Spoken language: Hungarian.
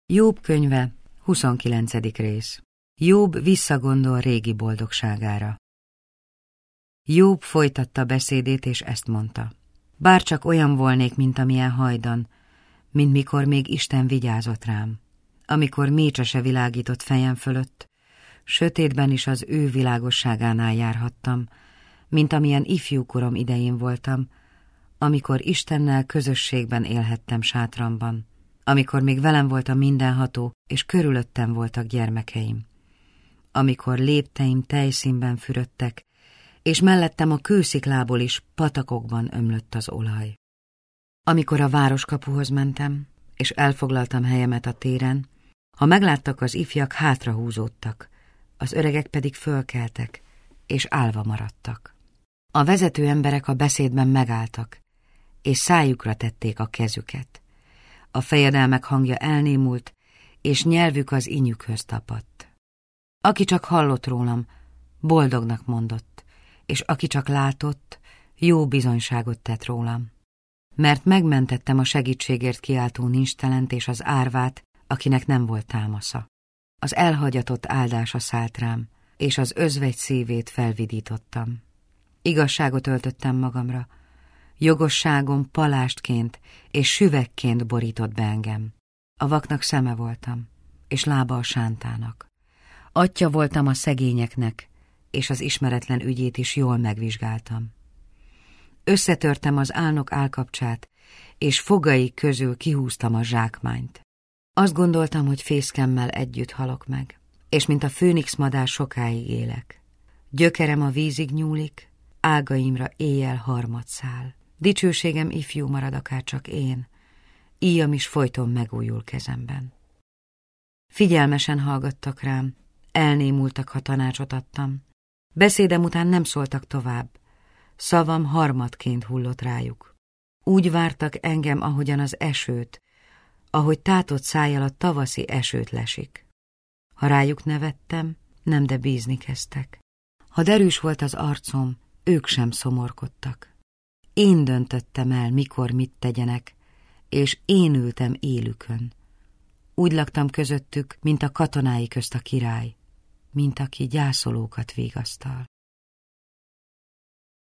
Jób könyve, 29. rész. Jób visszagondol régi boldogságára. Jób folytatta beszédét, és ezt mondta. Bárcsak olyan volnék, mint amilyen hajdan, mint mikor még Isten vigyázott rám, amikor mécse se világított fejem fölött, sötétben is az ő világosságánál járhattam, mint amilyen ifjúkorom idején voltam, amikor Istennel közösségben élhettem sátramban, amikor még velem volt a mindenható, és körülöttem voltak gyermekeim, amikor lépteim tejszínben fürödtek, és mellettem a kősziklából is patakokban ömlött az olaj. Amikor a városkapuhoz mentem, és elfoglaltam helyemet a téren, ha megláttak az ifjak, hátrahúzódtak, az öregek pedig fölkeltek, és állva maradtak. A vezető emberek a beszédben megálltak, és szájukra tették a kezüket. A fejedelmek hangja elnémult, és nyelvük az inyükhöz tapadt. Aki csak hallott rólam, boldognak mondott, és aki csak látott, jó bizonyságot tett rólam. Mert megmentettem a segítségért kiáltó nincstelent és az árvát, akinek nem volt támasza. Az elhagyatott áldása szállt rám, és az özvegy szívét felvidítottam. Igazságot öltöttem magamra, jogosságom palástként és süvegként borított be engem. A vaknak szeme voltam, és lába a sántának. Atyja voltam a szegényeknek, és az ismeretlen ügyét is jól megvizsgáltam. Összetörtem az álnok állkapcsát, és fogai közül kihúztam a zsákmányt. Azt gondoltam, hogy fészkemmel együtt halok meg, és mint a főnix madár sokáig élek. Gyökerem a vízig nyúlik, ágaimra éjjel harmad száll. Dicsőségem ifjú marad akár csak én, íjam is folyton megújul kezemben. Figyelmesen hallgattak rám, elnémultak, ha tanácsot adtam. Beszédem után nem szóltak tovább, szavam harmadként hullott rájuk. Úgy vártak engem, ahogyan az esőt, ahogy tátott szájjal a tavaszi esőt lesik. Ha rájuk nevettem, nem, de bízni kezdtek. Ha derűs volt az arcom, ők sem szomorkodtak. Én döntöttem el, mikor mit tegyenek, és én ültem élükön. Úgy laktam közöttük, mint a katonái közt a király, mint aki gyászolókat vigasztal.